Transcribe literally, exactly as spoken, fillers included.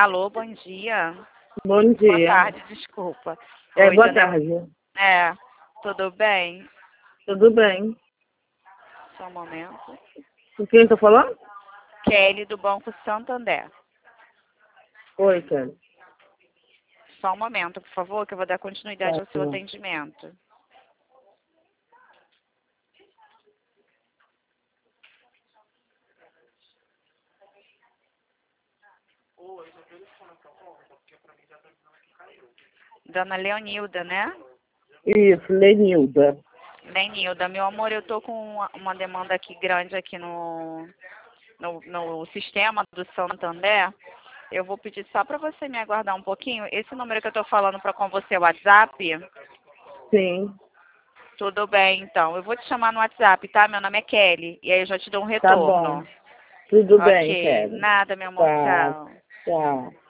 Alô, bom dia. Bom dia. Boa tarde, desculpa. É, Oi, boa dona- tarde. É, tudo bem? Tudo bem. Só um momento. Com quem eu tô falando? Kelly, do Banco Santander. Oi, Kelly. Só um momento, por favor, que eu vou dar continuidade Tá ao seu bom. atendimento. Dona Leonilda, né? Isso, Lenilda. Lenilda, meu amor, eu tô com uma- uma demanda aqui grande aqui no, no, no sistema do Santander. Eu vou pedir só para você me aguardar um pouquinho. Esse número que eu tô falando para com você é o WhatsApp? Sim, Tudo bem, então. Eu vou te chamar no WhatsApp, tá? Meu nome é Kelly. E aí eu já te dou um tá bom. retorno. Tudo bem, Ok. Kelly. Nada, meu amor. Tá, Tchau. tchau.